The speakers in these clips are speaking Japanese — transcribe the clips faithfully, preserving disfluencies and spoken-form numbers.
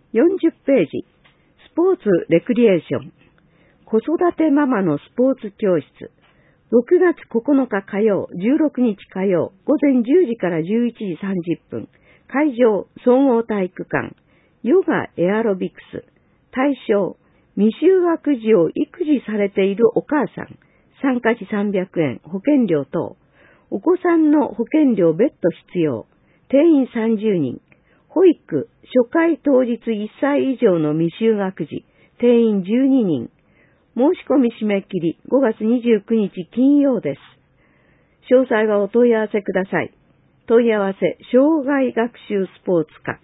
よんじゅっページ、スポーツレクリエーション。子育てママのスポーツ教室。ろくがつここのか火曜、じゅうろくにち火曜、午前じゅうじからじゅういちじさんじゅっぷん。会場、総合体育館。ヨガエアロビクス。対象、未就学児を育児されているお母さん。参加費さんびゃくえん、保険料等。お子さんの保険料別途必要。定員さんじゅうにん。保育、初回当日いっさい以上の未就学児。定員じゅうににん。申し込み締め切りごがつにじゅうくにち金曜です。詳細はお問い合わせください。問い合わせ、障害学習スポーツ課。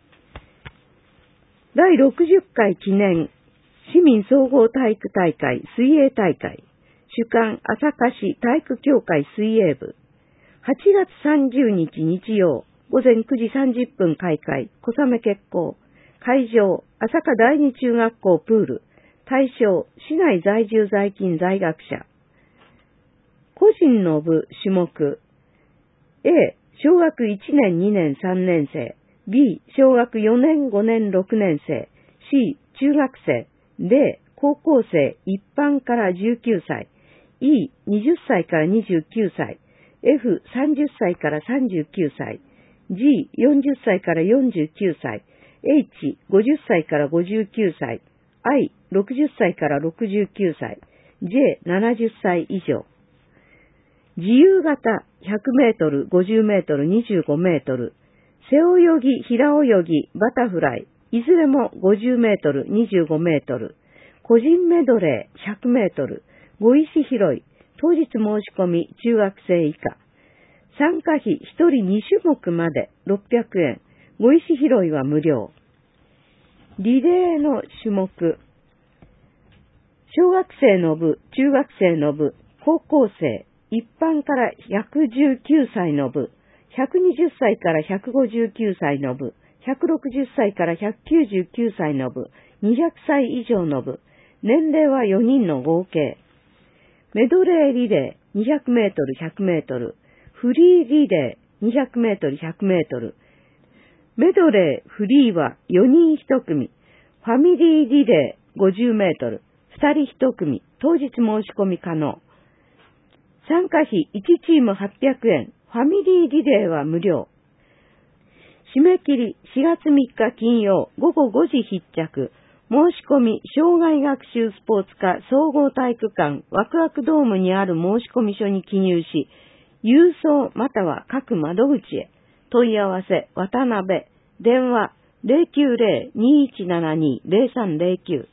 だいろくじゅっかい記念市民総合体育大会水泳大会。主管朝霞市体育協会水泳部。はちがつさんじゅうにち日曜、午前くじさんじゅっぷん開会、小雨決行。会場、朝霞第二中学校プール。対象、市内在住在勤在学者。個人の部種目。A、小学いちねんにねんさんねんせい。B、小学よねんごねんろくねんせい。C、中学生。D、高校生一般からじゅうきゅうさい。E、にじゅっさいからにじゅうきゅうさい。F、さんじゅっさいからさんじゅうきゅうさい。G、よんじゅっさいからよんじゅうきゅうさい。H、ごじゅっさいからごじゅうきゅうさい。I、ろくじゅっさいからろくじゅうきゅうさい。J、ななじゅっさい以上。自由形、ひゃくメートル、ごじゅうメートル、にじゅうごメートル。背泳ぎ、平泳ぎ、バタフライ。いずれもごじゅうメートル、にじゅうごメートル。個人メドレー、ひゃくメートル。碁石拾い。当日申し込み、中学生以下。参加費ひとりにしゅもくまでろっぴゃくえん。碁石拾いは無料。リレーの種目。小学生の部、中学生の部、高校生、一般からひゃくじゅうきゅうさいの部、ひゃくにじゅっさいからひゃくごじゅうきゅうさいの部、ひゃくろくじゅっさいからひゃくきゅうじゅうきゅうさいの部、にひゃくさい以上の部、年齢はよにんの合計。メドレーリレーにひゃくメートル、ひゃくメートル、フリーリレーにひゃくメートル、ひゃくメートル、メドレー、フリーはよにんいち組、ファミリーリレーごじゅうメートル、ふたりいち組、当日申し込み可能。参加費いちチームはっぴゃくえん、ファミリーリレーは無料。締め切りしがつみっか金曜ごごごじ必着。申し込み、障害学習スポーツ科総合体育館ワクワクドームにある申し込み書に記入し、郵送または各窓口へ。問い合わせ、渡辺、電話 ゼロきゅうゼロ にいちななに ゼロさんゼロきゅう。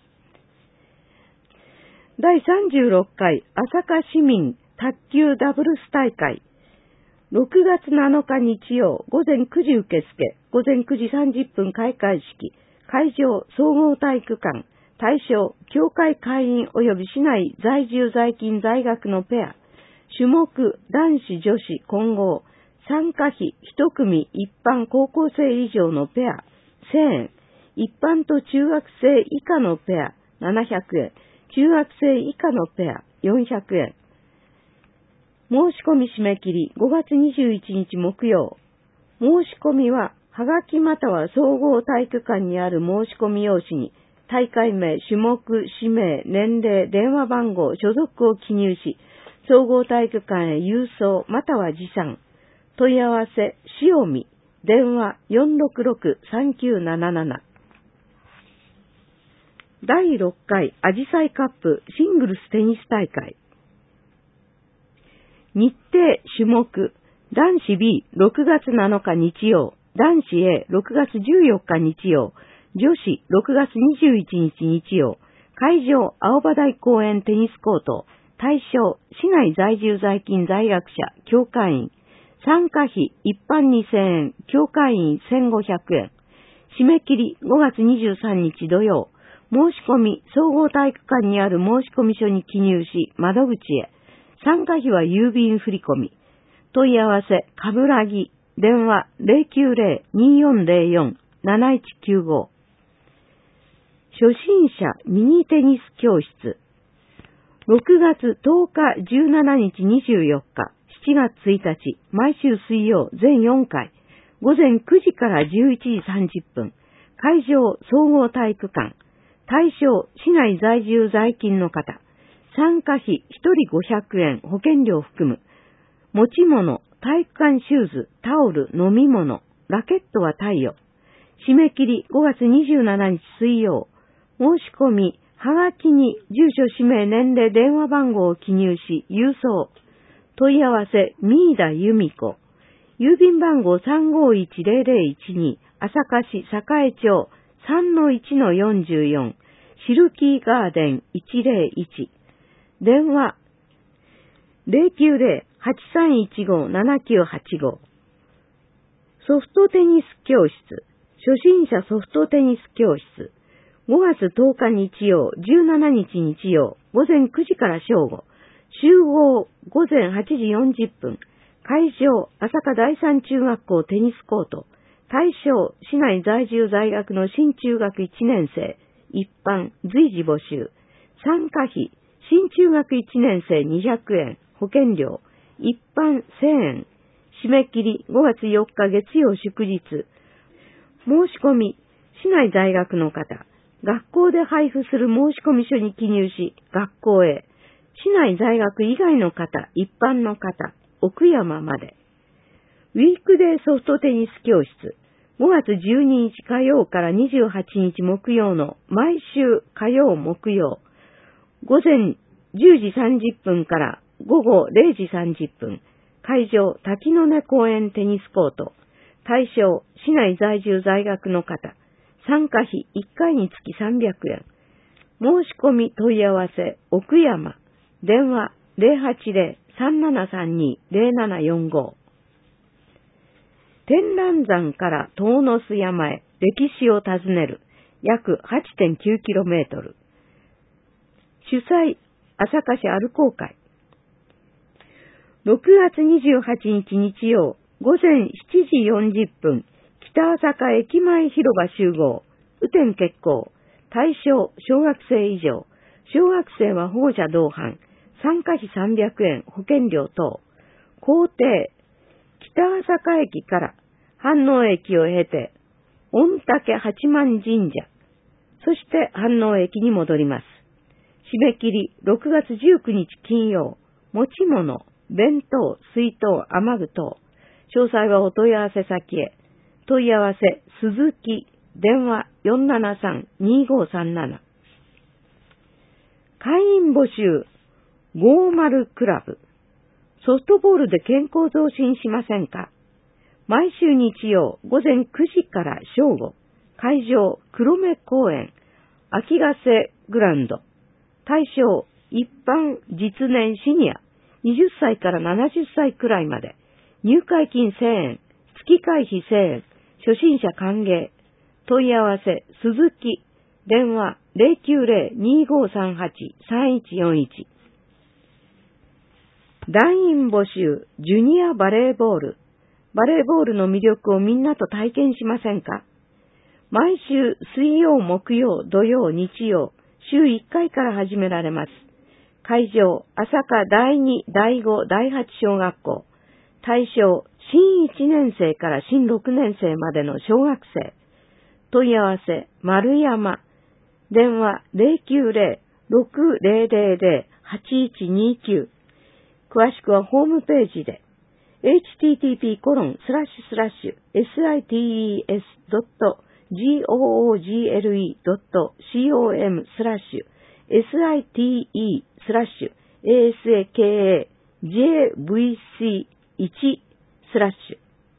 だいさんじゅうろっかい朝霞市民卓球ダブルス大会。ろくがつなのか日曜、午前くじ受付、午前くじさんじゅっぷん開会式。会場、総合体育館。対象、協会会員及び市内在住在勤在学のペア。種目、男子女子混合。参加費いち組一般高校生以上のペアせんえん。一般と中学生以下のペアななひゃくえん。中学生以下のペアよんひゃくえん。申し込み締め切りごがつにじゅういちにち木曜。申し込みははがきまたは総合体育館にある申し込み用紙に大会名、種目、氏名、年齢、電話番号、所属を記入し、総合体育館へ郵送または持参。問い合わせ、塩見、電話 よんろくろく さんきゅうなななな。だいろっかいアジサイカップシングルステニス大会。日程種目、男子 B ろくがつなのか日曜、男子 A ろくがつじゅうよっか日曜、女子ろくがつにじゅういちにち日曜。会場、青葉台公園テニスコート。対象、市内在住在勤在学者、協会員。参加費一般にせんえん、協会員せんごひゃくえん。締め切りごがつにじゅうさんにち土曜。申し込み、総合体育館にある申し込み書に記入し、窓口へ。参加費は郵便振込。問い合わせ、かぶらぎ、電話 ゼロきゅうゼロ によんゼロよん なないちきゅうご。初心者ミニテニス教室。ろくがつとおか、じゅうしちにち、にじゅうよっか、しちがつついたち、毎週水曜全よんかい、午前くじからじゅういちじさんじゅっぷん。 会場総合体育館。対象、市内在住在勤の方。参加費ひとりごひゃくえん、保険料含む。持ち物、体育館シューズ、タオル、飲み物、ラケットは貸与。締め切りごがつにじゅうしちにち水曜。申し込み、はがきに住所、氏名、年齢、電話番号を記入し、郵送。問い合わせ、三井田由美子。郵便番号 さんごいちゼロゼロいちに、朝霞市栄町 さんのいちのよんじゅうよん、シルキーガーデンいちゼロいち。電話 ゼロきゅうゼロ はちさんいちご ななきゅうはちご。ソフトテニス教室。初心者ソフトテニス教室。ごがつとおか日曜、じゅうしちにち日曜、午前くじから正午。集合ごぜんはちじよんじゅっぷん。会場、朝霞第三中学校テニスコート。対象、市内在住在学の新中学いちねん生。一般、随時募集。参加費、新中学いちねん生にひゃくえん。保険料。一般せんえん。締め切りごがつよっか月曜祝日。申し込み、市内在学の方。学校で配布する申込書に記入し、学校へ。市内在学以外の方、一般の方、奥山まで。ウィークデーソフトテニス教室。ごがつじゅうににち火曜からにじゅうはちにち木曜の毎週火曜木曜。午前じゅうじさんじゅっぷんから午後れいじさんじゅっぷん。会場、滝の根公園テニスコート。対象、市内在住在学の方。参加費いっかいにつきさんびゃくえん。申し込み問い合わせ、奥山。電話 ゼロはちゼロ さんななさんに ゼロななよんご。天覧山から遠野須山へ歴史を訪ねる。約 はちてんきゅうキロメートル。主催、朝霞市歩こう会。ろくがつにじゅうはちにち日曜、午前しちじよんじゅっぷん、北朝霞駅前広場集合、雨天決行、対象、小学生以上、小学生は保護者同伴、参加費さんびゃくえん、保険料等、行程、北朝霞駅から飯能駅を経て、御嶽八幡神社、そして飯能駅に戻ります。締め切りろくがつじゅうくにち金曜、持ち物、弁当、水筒、雨具等。詳細はお問い合わせ先へ。問い合わせ、鈴木、電話 よんななさん にごさんなな。会員募集、ごじゅうクラブ。ソフトボールで健康増進しませんか？毎週日曜、午前くじから正午。会場、黒目公園、秋ヶ瀬グランド。対象、一般、実年シニア。はたちからななじゅっさいくらいまで。入会金せんえん。月会費せんえん。初心者歓迎。問い合わせ、鈴木。電話、ゼロきゅうゼロ にごさんはち さんいちよんいち。団員募集、ジュニアバレーボール。バレーボールの魅力をみんなと体験しませんか？毎週水曜、木曜、土曜、日曜、週いっかいから始められます。会場、朝霞だいに、だいご、だいはち小学校。対象、新いちねん生から新ろくねん生までの小学生。問い合わせ、丸山。電話、ゼロきゅうゼロ ろくゼロゼロゼロ はちいちにきゅう。詳しくはホームページで。エイチティーティーピーコロンスラッシュスラッシュエスアイティーイーエスドットジーオーオージーエルイードットコムスラッシュ エスアイティーイースラッシュ エーエスエーケーエージェーブイシーワン スラッシ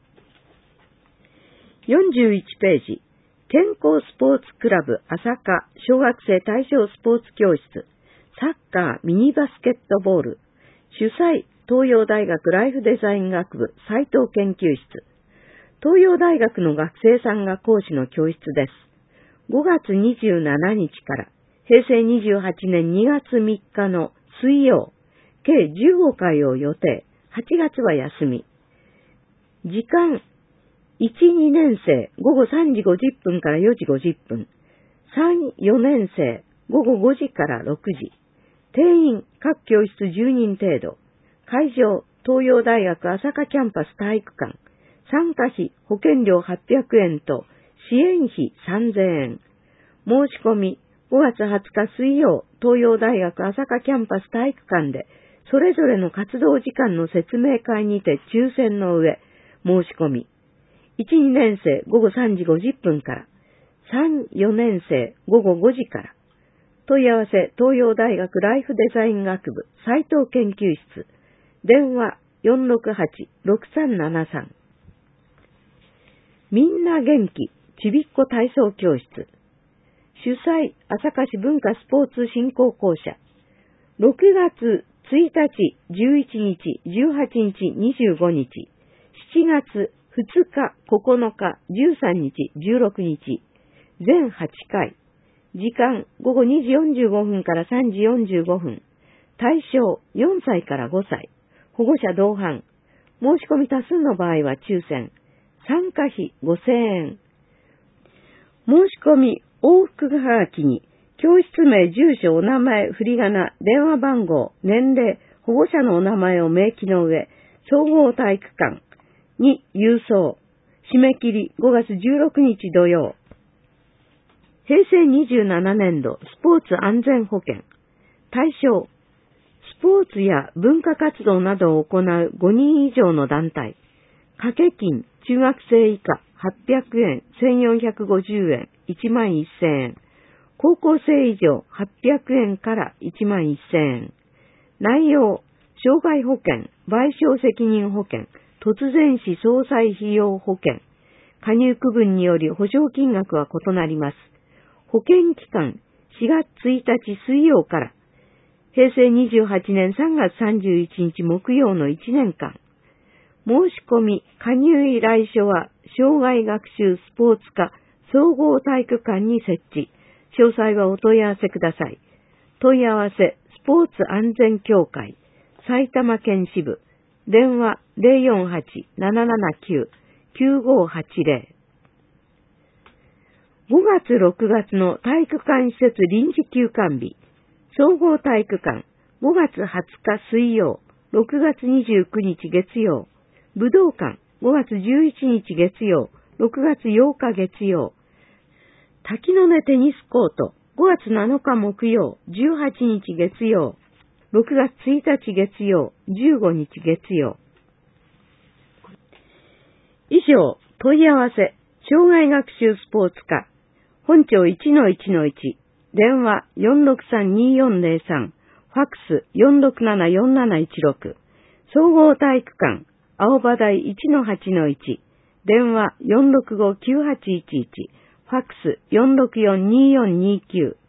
ュよんじゅういちページ健康スポーツクラブ朝霞小学生対象スポーツ教室サッカーミニバスケットボール主催東洋大学ライフデザイン学部斉藤研究室東洋大学の学生さんが講師の教室です。ごがつにじゅうしちにちからへいせいにじゅうはちねんにがつみっかの水曜、計じゅうごかいを予定、はちがつは休み。時間、いち、にねん生、ごごさんじごじゅっぷんからよじごじゅっぷん。さん、よねん生、ごごごじからろくじ。定員、各教室じゅうにん程度。会場、東洋大学朝霞キャンパス体育館。参加費、保険料はっぴゃくえんと、 支援費さんぜんえん。申し込み、ごがつはつか水曜、東洋大学朝霞キャンパス体育館で、それぞれの活動時間の説明会にて抽選の上、申し込み。いち、にねん生午後さんじごじゅっぷんから、さん、よねん生午後ごじから。問い合わせ、東洋大学ライフデザイン学部斉藤研究室。電話 よんろくはち ろくさんななさん。みんな元気ちびっこ体操教室。主催、朝霞市文化スポーツ振興公社。ろくがつついたち、じゅういちにち、じゅうはちにち、にじゅうごにち。しちがつふつか、ここのか、じゅうさんにち、じゅうろくにち。全はちかい。時間、ごごにじよんじゅうごふんからさんじよんじゅうごふん。対象、よんさいからごさい。保護者同伴。申し込み多数の場合は抽選。参加費ごせんえん。申し込み、往復はがきに、教室名、住所、お名前、振り仮名、電話番号、年齢、保護者のお名前を明記の上、総合体育館に郵送。締め切りごがつじゅうろくにち土曜。へいせいにじゅうななねんどスポーツ安全保険。対象、スポーツや文化活動などを行うごにん以上の団体。掛け金、中学生以下はっぴゃくえん、せんよんひゃくごじゅうえん、いちまんせんえん。高校生以上はっぴゃくえんからいちまんせんえん。内容、障害保険、賠償責任保険、突然死葬祭費用保険。加入区分により保証金額は異なります。保険期間、しがつついたち水曜から、へいせいにじゅうはちねんさんがつさんじゅういちにち木曜のいちねんかん。申し込み、加入依頼書は、障害学習スポーツ科総合体育館に設置。詳細はお問い合わせください。問い合わせ、スポーツ安全協会、埼玉県支部、電話 ゼロよんはち ななななきゅう きゅうごはちゼロ。ごがつろくがつの体育館施設臨時休館日、総合体育館、ごがつはつか水曜、ろくがつにじゅうくにち月曜、武道館、ごがつじゅういちにち月曜、ろくがつようか月曜、滝の根テニスコート、ごがつなのか木曜、じゅうはちにち月曜、ろくがつついたち月曜、じゅうごにち月曜。以上、問い合わせ、障害学習スポーツ科、本庁 いちのいちのいち、電話 よんろくさんにーよんゼロさん、ファックス よんろくななよんなないちろく、総合体育館、青葉台 いちのはちのいち、電話 よんろくごきゅうはちいちいち、ファックス よんろくよんにーよんにーきゅう。